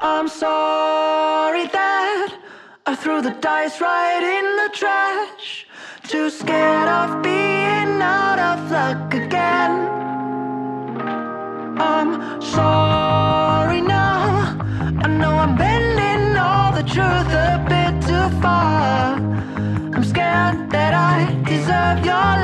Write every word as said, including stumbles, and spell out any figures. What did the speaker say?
I'm sorry that I threw the dice right in the trash. Too scared of being out of luck again. I'm sorry now. I know I'm bending all the truth a bit too far. I'm scared that I deserve your love.